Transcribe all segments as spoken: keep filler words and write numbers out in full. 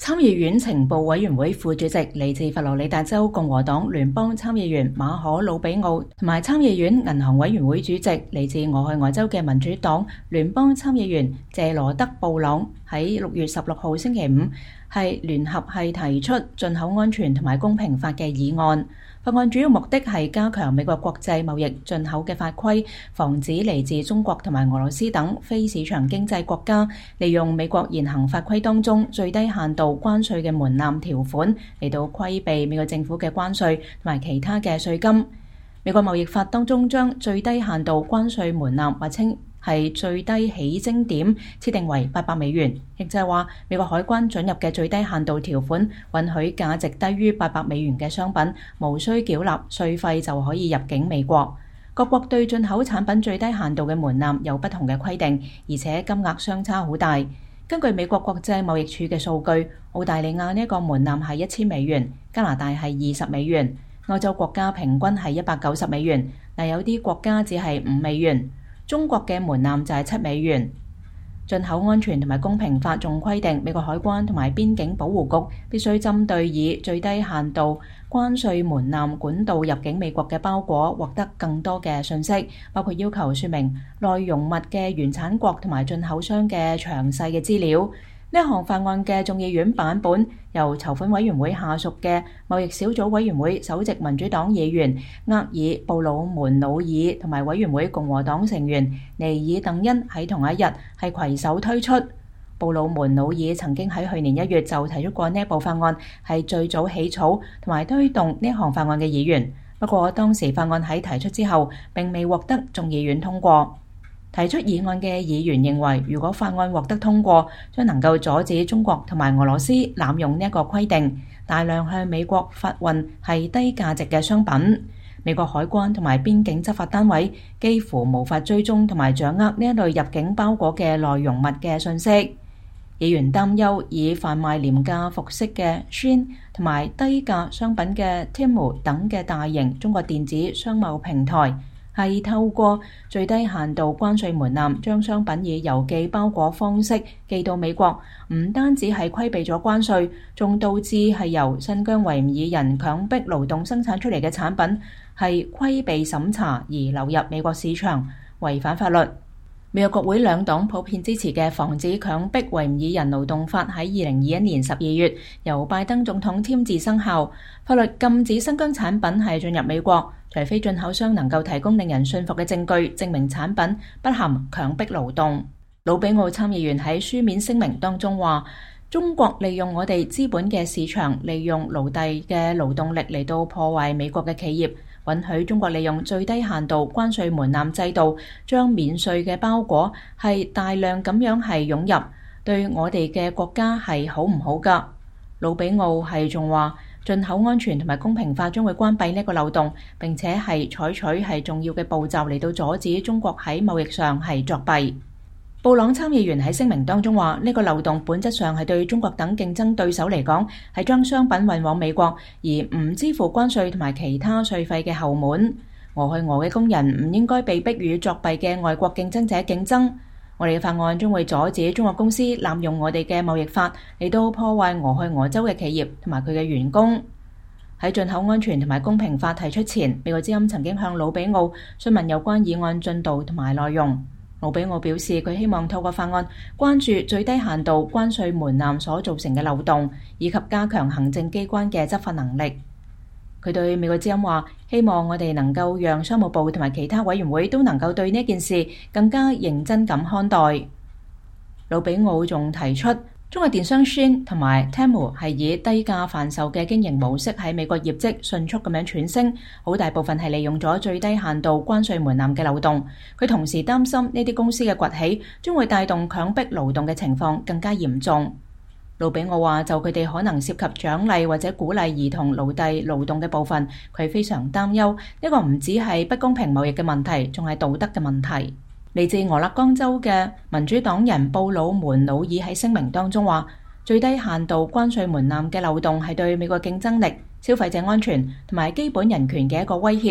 參議院情報委員會副主席嚟自佛羅里達州共和黨聯邦參議員馬可魯比奧，同埋參議院銀行委員會主席嚟自俄亥俄州嘅民主黨聯邦參議員謝羅德布朗，喺六月十六號星期五係聯合係提出進口安全同埋公平法嘅議案。法案主要目的係加強美國國際貿易進口嘅法規，防止嚟自中國同埋俄羅斯等非市場經濟國家利用美國現行法規當中最低限度關稅嘅門檻條款嚟到規避美國政府嘅關稅同埋其他嘅稅金。美國貿易法當中將最低限度關稅門檻或稱係最低起徵點設定為八百美元，亦就係話美國海關准入嘅最低限度條款允許價值低於八百美元嘅商品無需繳納稅費就可以入境美國。各國對進口產品最低限度嘅門檻有不同嘅規定，而且金額相差好大。根據美國國際貿易署嘅數據，澳大利亞呢一個門檻係一千美元，加拿大係二十美元，歐洲國家平均係一百九十美元，但有啲國家只係五美元。中國嘅門檻就係七美元。進口安全同埋公平法仲規定，美國海關同埋邊境保護局必須針對以最低限度關稅門檻管道入境美國嘅包裹獲得更多嘅信息，包括要求說明內容物嘅原產國同埋進口商嘅詳細嘅資料。呢一項法案嘅眾議院版本由籌款委員會下屬嘅貿易小組委員會首席民主黨議員厄爾布魯門努爾同埋委員會共和黨成員尼爾鄧恩喺同一日係攜手推出。布魯門努爾曾經喺去年一月就提出過呢一部法案，係最早起草同埋推動呢一項法案嘅議員。不過當時法案喺提出之後並未獲得眾議院通過。提出議案嘅議員認為，如果法案獲得通過，將能夠阻止中國同埋俄羅斯濫用呢一個規定，大量向美國發運係低價值嘅商品。美國海關同埋邊境執法單位幾乎無法追蹤同埋掌握呢一類入境包裹嘅內容物嘅信息。議員擔憂以販賣廉價服飾嘅 Shein 同埋低價商品嘅 Temu 等嘅大型中國電子商貿平台，係透過最低限度關稅門檻將商品以郵寄包裹方式寄到美國，唔單止係規避咗關稅，仲導致係由新疆維吾爾人強迫勞動生產出嚟嘅產品係規避審查而流入美國市場，違反法律。美國國會兩黨普遍支持嘅防止強迫維吾爾人勞動法喺二零二一年十二月由拜登總統簽字生效，法律禁止新疆產品係進入美國，除非進口商能夠提供令人信服嘅證據，證明產品不含強迫勞動。魯比奧參議員喺書面聲明當中話，中國利用我哋資本嘅市場，利用奴隸嘅勞動力嚟到破壞美國嘅企業，允許中國利用最低限度關稅門檻制度，將免稅嘅包裹係大量咁樣係湧入，對我哋嘅國家係好唔好㗎？魯比奧係仲話，進口安全同埋公平法將會關閉呢個漏洞，並且係採取係重要嘅步驟嚟到阻止中國喺貿易上係作弊。布朗參議員喺聲明當中話，呢個漏洞本質上係對中國等競爭對手嚟講係將商品運往美國而唔支付關稅同埋其他稅費嘅後門。俄亥俄嘅工人唔應該被逼與作弊嘅外國競爭者競爭。我哋嘅法案將會阻止中國公司濫用我哋嘅貿易法嚟到破壞俄亥俄州嘅企業同埋佢嘅員工。喺進口安全同埋公平法提出前，美國之音曾經向魯比奧詢問有關議案進度同埋內容。魯比奧表示，佢希望透過法案關注最低限度關稅門檻所造成嘅漏洞，以及加強行政機關嘅執法能力。佢對美國之音話，希望我哋能夠讓商務部同埋其他委員會都能夠對呢件事更加認真咁看待。魯比奧仲提出，中國電商 Shein 同埋 Temu 係以低價販售嘅經營模式喺美國業績迅速咁樣竄升，好大部分係利用咗最低限度關稅門檻嘅漏洞。佢同時擔心呢啲公司嘅崛起將會帶動強迫勞動嘅情況更加嚴重。魯比奧話，就佢哋可能涉及獎勵或者鼓勵兒童奴隸勞動嘅部分，佢非常擔憂。呢個唔止係不公平貿易嘅問題，仲係道德嘅問題。嚟自俄勒岡州嘅民主黨人布魯門努爾喺聲明當中話，最低限度關稅門檻嘅漏洞係對美國競爭力、消費者安全同埋基本人權嘅一個威脅。呢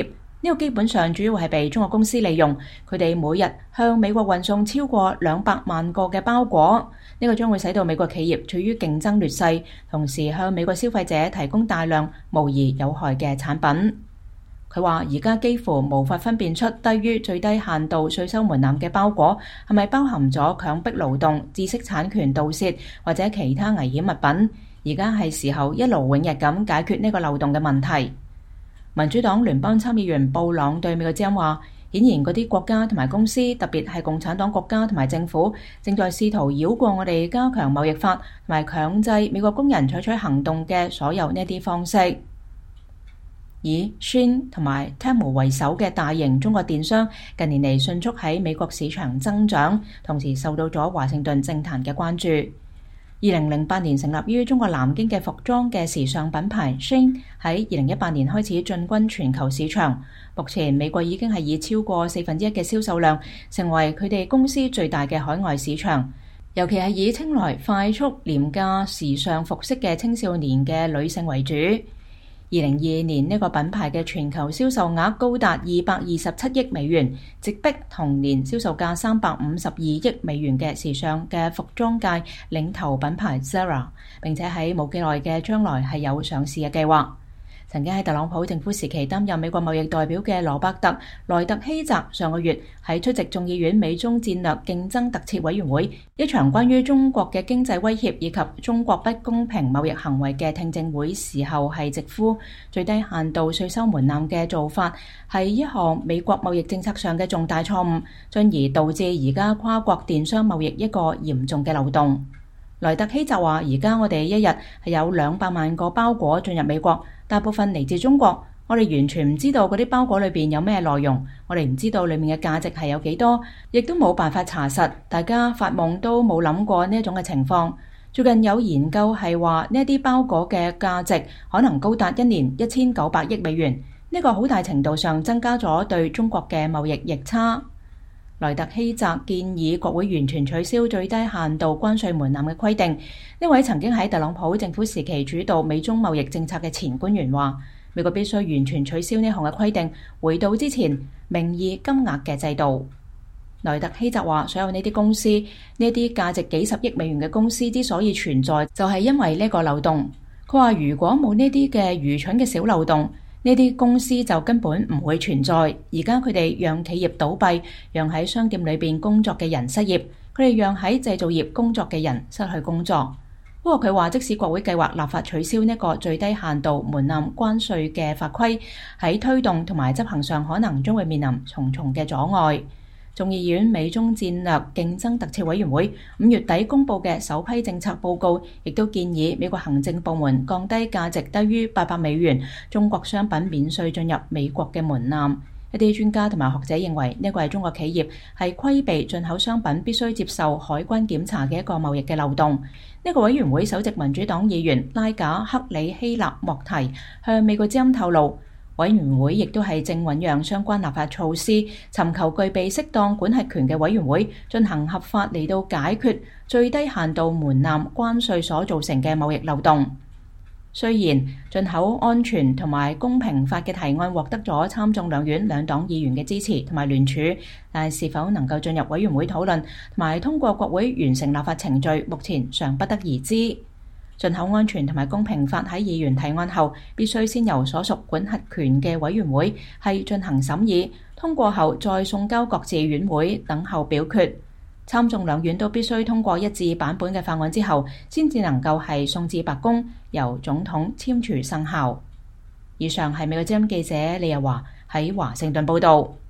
呢個基本上主要係被中國公司利用，佢哋每日向美國運送超過兩百萬個嘅包裹，呢個將會使到美國企業處於競爭劣勢，同時向美國消費者提供大量無疑有害嘅產品。佢話而家幾乎無法分辨出低於最低限度稅收門檻嘅包裹係咪包含咗強迫勞動、知識產權盜竊或者其他危險物品。而家係時候一勞永逸咁解決呢個漏洞嘅問題。民主黨聯邦參議員布朗對美國之音話，顯然嗰啲國家同埋公司，特別係共產黨國家同埋政府，正在試圖繞過我哋加強貿易法同埋強制美國工人採取行動嘅所有呢啲方式。以 Shein 同埋 Temu 為首嘅大型中國電商近年嚟迅速喺美國市場增長，同時受到咗華盛頓政壇嘅關注。二零零八年成立於中國南京嘅服裝嘅時尚品牌 Shein 喺二零一八年開始進軍全球市場，目前美國已經係以超過四分之一嘅銷售量成為佢哋公司最大嘅海外市場，尤其係以青睞快速廉價時尚服飾嘅青少年嘅女性為主。二零二二年呢個品牌嘅全球銷售額高達二百二十七億美元，直逼同年銷售價三百五十二億美元嘅時尚嘅服裝界領頭品牌 Zara， 並且喺冇幾耐嘅將來係有上市嘅計劃。曾經喺特朗普政府時期擔任美國貿易代表嘅羅伯特·萊特希澤上個月喺出席眾議院美中戰略競爭特設委員會一場關於中國嘅經濟威脅以及中國不公平貿易行為嘅聽證會時候，係直呼最低限度稅收門檻嘅做法係一項美國貿易政策上嘅重大錯誤，進而導致而家跨國電商貿易一個嚴重嘅漏洞。萊特希澤話：而家我哋一日係有兩百萬個包裹進入美國，大部分嚟自中國，我哋完全唔知道嗰啲包裹裏邊有咩內容，我哋唔知道裏面嘅價值係有幾多，亦都冇辦法查實，大家發夢都冇諗過呢一種嘅情況。最近有研究係話呢一啲包裹嘅價值可能高達一年一千九百億美元，呢個好大程度上增加咗對中國嘅貿易逆差。萊特希澤建議國會完全取消最低限度關稅門檻嘅規定。呢位曾經喺特朗普政府時期主導美中貿易政策嘅前官員話，美國必須完全取消呢項嘅規定，回到之前名義金額嘅制度。萊特希澤話，所有呢啲公司，呢啲價值幾十億美元嘅公司之所以存在，就係因為呢個漏洞。佢話如果冇呢啲嘅愚蠢嘅小漏洞，呢啲公司就根本唔會存在。而家佢哋讓企業倒閉，讓喺商店裏邊工作嘅人失業，佢哋讓喺製造業工作嘅人失去工作。不過佢話，即使國會計劃立法取消呢個最低限度門檻關稅嘅法規，喺推動同埋執行上可能將會面臨重重嘅阻礙。眾議院美中戰略競爭特設委員會五月底公佈嘅首批政策報告，亦都建議美國行政部門降低價值低於八百美元中國商品免稅進入美國嘅門檻。一啲專家同埋學者認為，呢個係中國企業係規避進口商品必須接受海關檢查嘅一個貿易嘅漏洞。呢個委員會首席民主黨議員拉賈克里希納莫提向美國之音透露，委員會亦都係正醞釀相關立法措施，尋求具備適當管轄權嘅委員會進行合法嚟到解決最低限度門檻關稅所造成嘅貿易漏洞。雖然進口安全同埋公平法嘅提案獲得咗參眾兩院兩黨議員嘅支持同埋聯署，但係是否能夠進入委員會討論同埋通過國會完成立法程序，目前尚不得而知。進口安全同埋公平法喺議員提案後，必須先由所屬管轄權嘅委員會係進行審議，通過後再送交各自院會等候表決。參眾兩院都必須通過一致版本嘅法案之後，先至能夠係送至白宮，由總統簽署生效。以上係美國之音記者李日華喺華盛頓報道。